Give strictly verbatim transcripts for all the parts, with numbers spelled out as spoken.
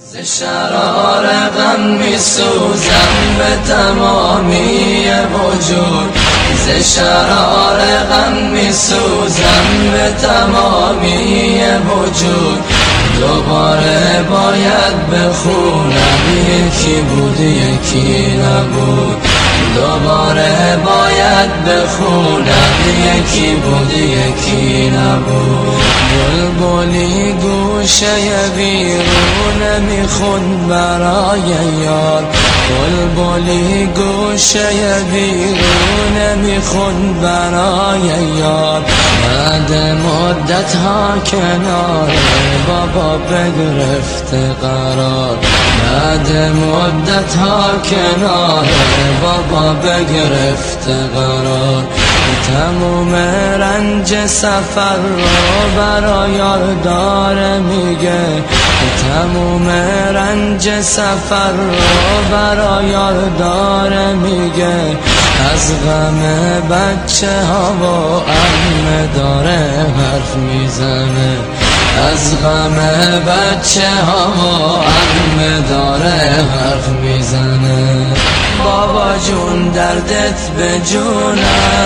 ز شرار غم می سوزم به تمامی وجود، ز شرار غم می سوزم به تمامی وجود. دوباره باید بخونم یکی بود یکی نبود، دوباره باید بخونم یکی بود یکی نبود. بلبلی گوشه ویرونه میخوند برای یار، بلبلی گوشه ویرونه میخوند برای یار. بعد مدت ها کنار بابا بگرفته قرار، بعد مدت ها کنار بابا بگرفته قرار. تموم رنج سفر رو برای یار داره میگه، تموم رنج سفر رو برای یار داره میگه. از غم بچه ها و عمه داره حرف میزنه، از غم بچه ها و عمه داره حرف میزنه. بابا جون دردت به جونم،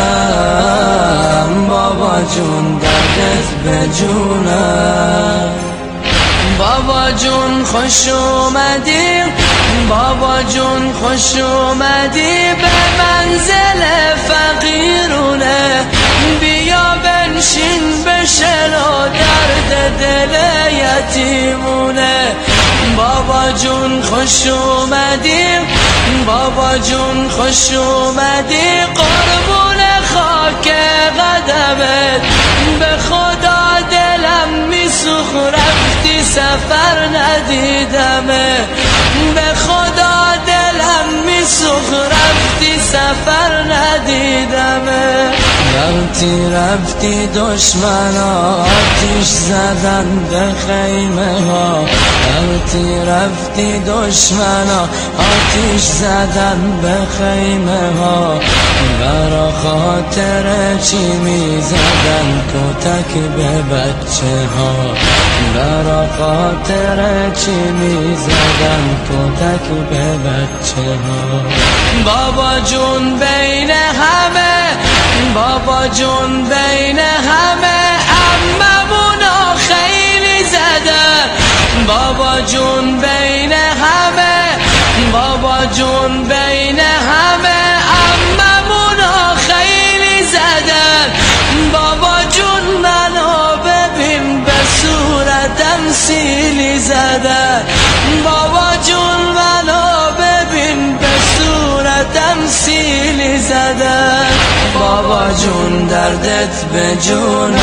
بابا جون دردت به جونم. بابا جون خوش اومدی، بابا جون خوش اومدی به منزل فقیرونه. بیا بنشین بشنو درد دل یتیمونه. بابا جون خوش اومدی، بابا جون خوش اومدی قربون خاک قدمت. به خدا دلم میسوخ رفتی سفر ندیدمه، به خدا دلم میسوخ رفتی سفر ندیدمه. رفتی رفتی دشمنا آتیش زدن به خیمه ها، رفتی رفتی دشمنا آتیش زدن به خیمه ها. برا خاطر چی می زدن کتک به بچه ها، برا خاطر چی می زدن کتک به بچه ها. بابا جون بین همه، بابا جون بین همه عممونا خیلی زدن. بابا جون بین همه، بابا جون بین همه عممونا خیلی زدن. بابا جون منو ببین به صورتم سیلی زدن، بابا جون منو ببین به صورتم سیلی زدن. بابا جون دردت به جونم،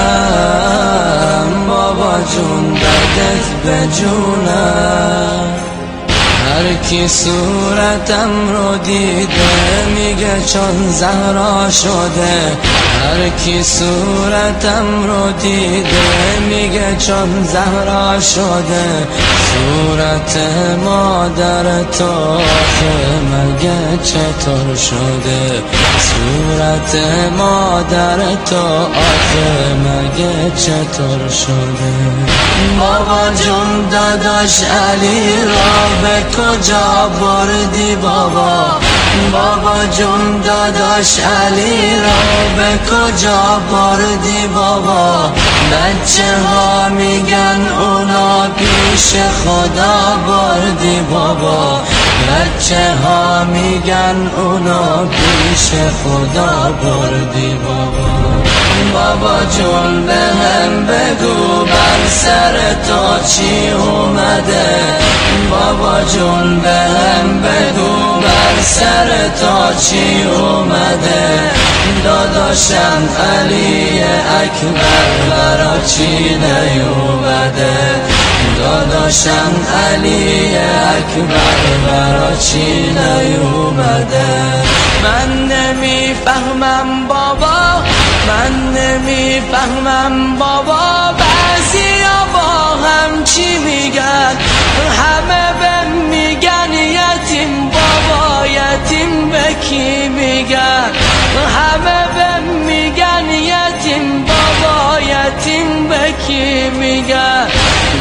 بابا جون دردت به جونم. هر کی صورتم رو دیده میگه چون زهرا شده، هر کی صورتم رو دیده میگه چون زهرا شده. صورت مادر تو آخه مگه چطور شده، صورت مادر تو آخه مگه چطور شده. بابا جون داداش علی را به کجا بردی بابا، بابا جون داداش علی را به کجا بردی بابا. بچه ها میگن اونا پیش خدا بردی بابا، بچه ها میگن اونا پیش خدا بردی بابا. بابا جون به هم بگو بر سر تو چی اومده، بابا جون به هم بگو بر سر تو چی اومده. داداشم علی اکبر برا چی نیومده، داداشم علی اکبر برا چی نیومده. من نمیفهمم بابا، من نمیفهمم بابا بعضیا با هم چی میگن. همه به میگن یتیم بابا، یتیم به کی میگن. همه به میگن یتیم بابا، یتیم به کی میگن.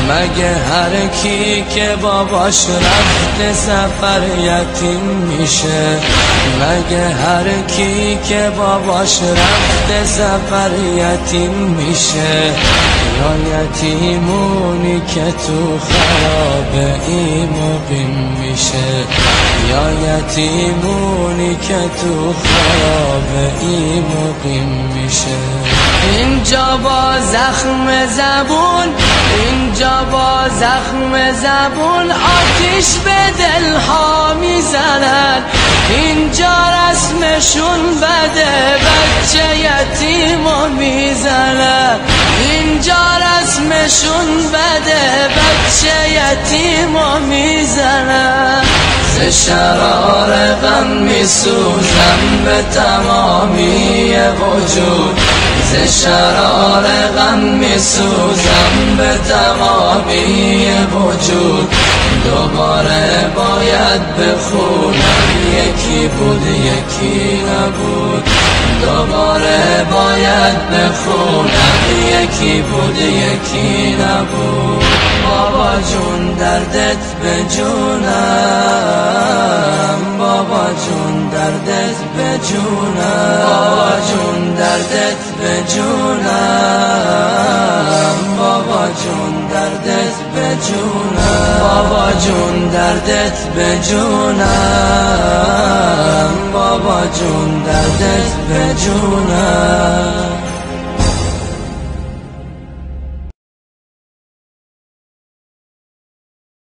مگه هر کی که باباش رفته سفر یتیم میشه؟ مگه هر کی که باباش رفته سفر یتیم میشه؟ یا یتیمونی که تو خرابه ای مقیم میشه؟ یا یتیمونی که تو خرابه ای مقیم میشه؟ اینجا با زخم زبون، اینجا با زخم زبون آتیش به دلها میزنن. اینجا رسمشون بده، بچه یتیمو میزنن. اینجا رسمشون بده، بچه یتیمو میزنن. ز شرار غم میسوزم به تمامی وجود، ز شرار غم میسوزم به تمامی وجود. دوباره باید بخونم یکی بود یکی نبود. دوباره باید بخونم یکی بود یکی نبود. بابا جون دردت به جونم، بابا جون دردت به جونم، بابا جون دردت به جونم، بابا جون دردت به جونم، بابا جون دردت به جونم، بابا جون دردت به جونم.